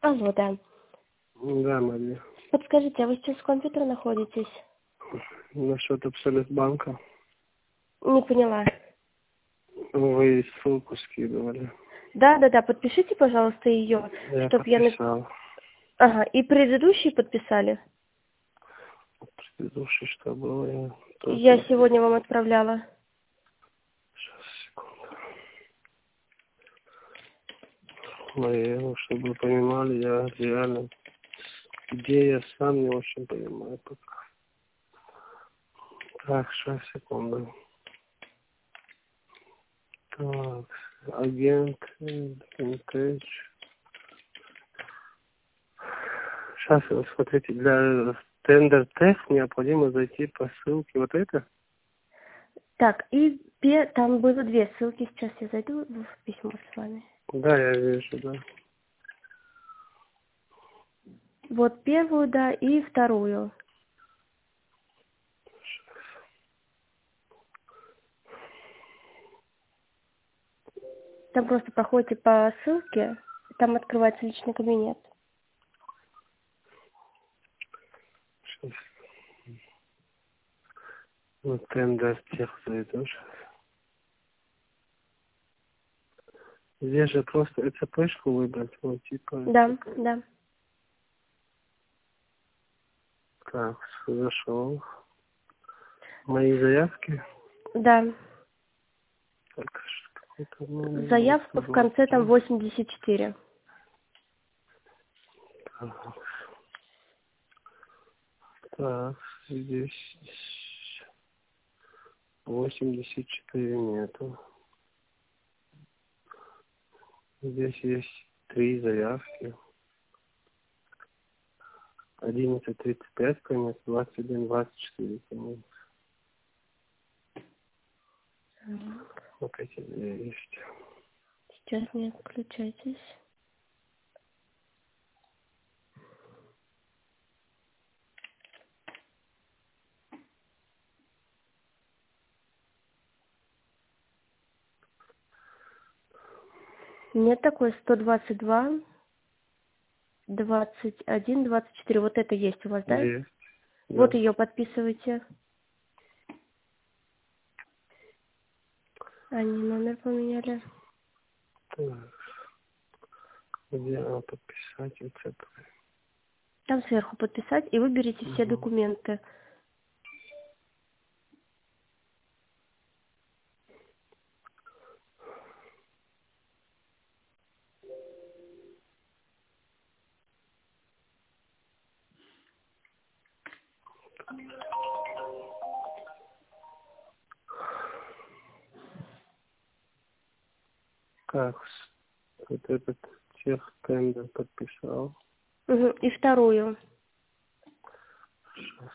Алло, да. Да, Мария. Подскажите, а вы сейчас в компьютере находитесь? Насчет Абсолют банка. Не поняла. Вы ссылку скидывали. Да, подпишите, пожалуйста, ее, Я чтоб я... подписал. Ага, и предыдущие подписали? Предыдущий, что было, я тоже Я написал. сегодня вам отправляла. Сейчас, секунду. Мария, ну, чтобы вы понимали, я реально... Где я сам не очень понимаю пока. Так, сейчас, секунду. Так, агент, Vintage. Сейчас, смотрите, для тендер тест необходимо зайти по ссылке. Вот это? Так, и там было две ссылки, сейчас я зайду в письмо с вами. Да, я вижу, да. Вот первую, да, и вторую. Там просто проходите по ссылке, там открывается личный кабинет. Сейчас. Ну, тендер тех зайду сейчас. Здесь же просто ЭЦПшку выбрать, вот, типа Да, ЭЦП. да. Так, зашел. Мои заявки. Да. Так, какой-то номер, Заявка в конце там 84. Так, так, здесь 84 нету. Здесь есть 3 заявки. 11:35 конец, 21:24 конец. Вот эти две есть. Сейчас не отключайтесь. Нет такой 122, 21, 24. Вот это есть у вас, да? Есть, Вот да. ее подписывайте. Они номер поменяли. Так, где подписать ЭЦП? Там сверху подписать и выберите все Угу. документы. Так, вот этот тех тендер подписал. Угу. И вторую. Сейчас.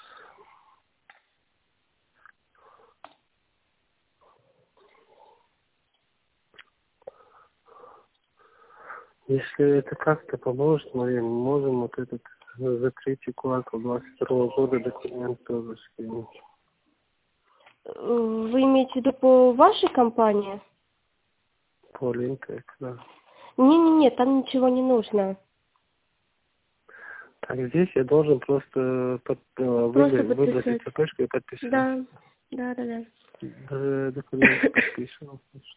Если это как-то поможет, мы можем вот этот за третий квартал 22 года документ тоже скинуть. Вы имеете в виду по вашей компании? По Линтек, да. Не, там ничего не нужно. Так, здесь я должен просто Просто выбрать подписать. ЭЦПшку и подписать. Да. Документ подписал.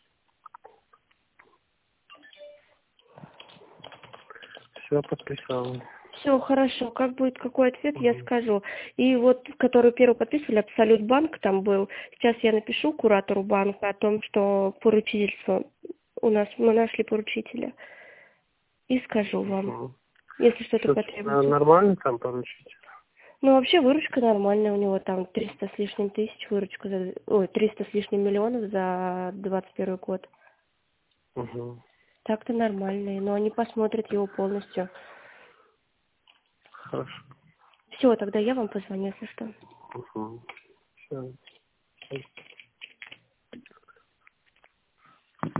Все подписал. Все, хорошо. Как будет какой ответ, я Мгм. скажу. И вот, который первый подписывали, Абсолют банк там был. Сейчас я напишу куратору банка о том, что поручительство у нас, мы нашли поручителя. И скажу вам, Мгм. если что-то Собственно, потребуется. нормально там поручить? Ну, вообще выручка нормальная. У него там 300 с лишним тысяч выручка. 300 с лишним миллионов за 21 год. Угу. Так-то нормальные, но они посмотрят его полностью. Хорошо. Все, тогда я вам позвоню, если что. Угу. Все.